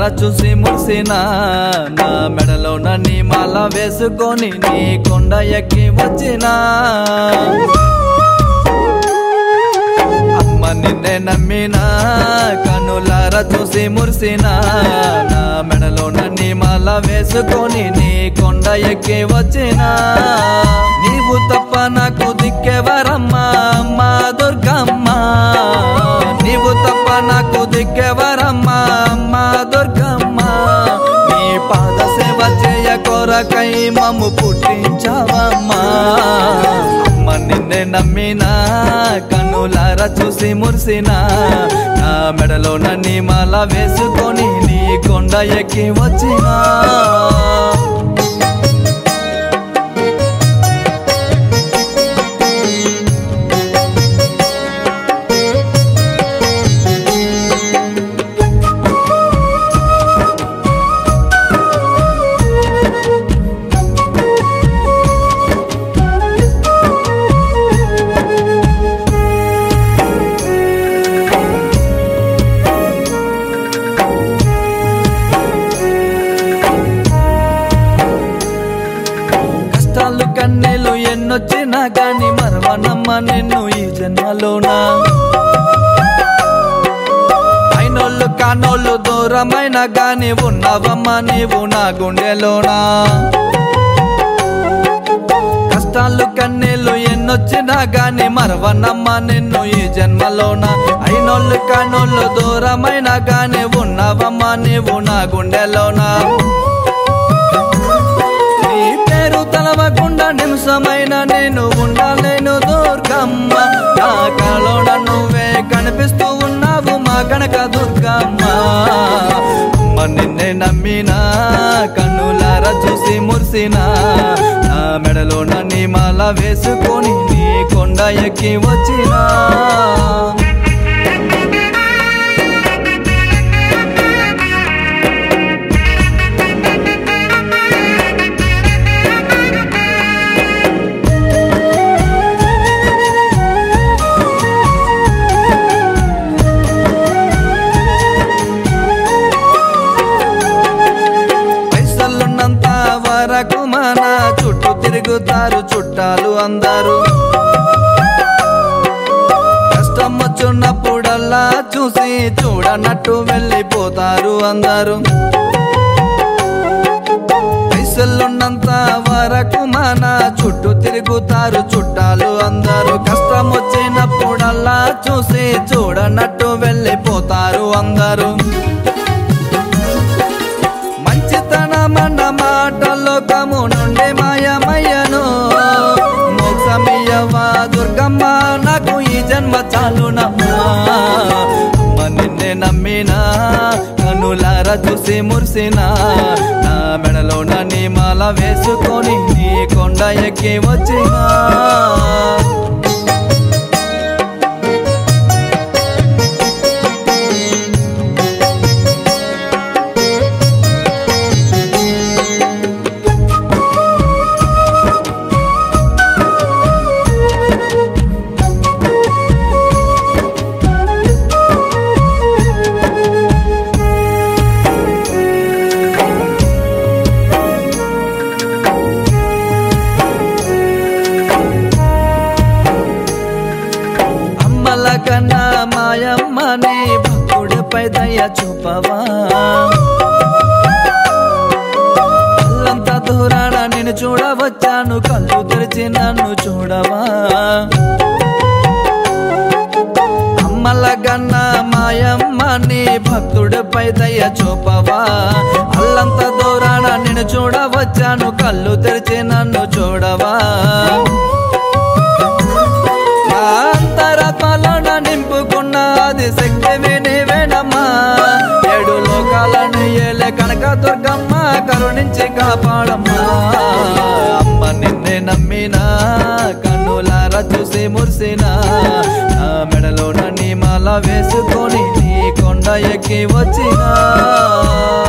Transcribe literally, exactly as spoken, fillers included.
కన్నులారా చూసి మురిసిన నా మెడలో నీ మాల వేసుకొని నీ కొండ ఎక్కి వచ్చినా అమ్మ నిన్నే నమ్మినా కన్నులారా చూసి మురిసిన నా మెడలో నీ మాల వేసుకొని నీ కొండ ఎక్కి వచ్చినా నీవు తప్ప నాకు దిక్కెవరమ్మా అమ్మా దుర్గమ్మ నీవు తప్ప నాకు దిక్కెవరమ్మా అమ్మా దుర్గమ్మ నీ పాద సేవ చేయ కొరకై మమ్ము పుట్టించావమ్మా అమ్మ నిన్నే నమ్మినా కన్నులారా చూసి మురిసిన నా మెడలో నీ మాల వేసుకొని నీ కొండ ఎక్కి వచ్చినా కన్నీలు ఎన్నొచ్చినా గాని మరవనమ్మ నిన్ను ఈ జన్మలోనా అయినోళ్ళు కానోళ్ళు దూరమైన గాని ఉన్నావమ్మ నీవు నా గుండెలోనా కష్టాలు కన్నీలు ఎన్నొచ్చినా గాని మరవనమ్మ నిన్ను ఈ జన్మలోనా అయినోళ్ళు కానోళ్ళు దూరమైన గాని ఉన్నావమ్మ నీవు నా గుండెలోనా తలవకుండా నిమిషమైన నేను ఉండాలేను దుర్గమ్మ నా కలలోన నువ్వే కనిపిస్తూ ఉన్నావు మా కనక దుర్గమ్మ అమ్మ నిన్నే నమ్మినా కన్నులారా చూసి మురిసిన నా మెడలో నీ మాల వేసుకొని నీ కొండ ఎక్కి వచ్చినా వరకు మన చుట్టూ తిరుగుతారు చుట్టాలు అందరూ కష్టం వచ్చున్నప్పుడల్లా చూసి చూడనట్టు వెళ్ళిపోతారు అందరూ పైసలున్నంత వరకు మన చుట్టూ తిరుగుతారు చుట్టాలు అందరూ కష్టం వచ్చినప్పుడల్లా చూసి చూడనట్టు వెళ్ళిపోతారు అందరూ మంచితనమన్న మాటల్లో గము నుండి మాయమయ్యను మోక్షమియ్యవా దుర్గమ్మ నాకు ఈ జన్మ చాలునమ్మా అమ్మ నిన్నే నమ్మినా కన్నులారా చూసి మురిసిన నా మెడలో నీ మాల వేసుకొని నీ కొండ ఎక్కి వచ్చినా కన్నా మాయమ్మ నీ భక్తుడిపై దయ చూపవా కళ్ళంత దూరాన నిన్ను చూడవచ్చాను కళ్ళు తెరిచి నన్ను చూడవా అమ్మల కన్నా మాయమ్మ నీ భక్తుడిపై దయ చూపవా అల్లంత దూరాన నిన్ను చూడవచ్చాను కళ్ళు తెరిచి నన్ను చూడవా అంతరాత్మలోన నింపుకున్న అది శక్తివి నీవేనమ్మా ఏడు లోకాలను ఏలే కనక దుర్గమ్మ కరుణించి కాపాడమ్మా అమ్మ నిన్నే నమ్మినా కన్నులారా చూసి మురిసిన నా మెడలో నీ మాల వేసుకొని నీ కొండ ఎక్కి వచ్చినా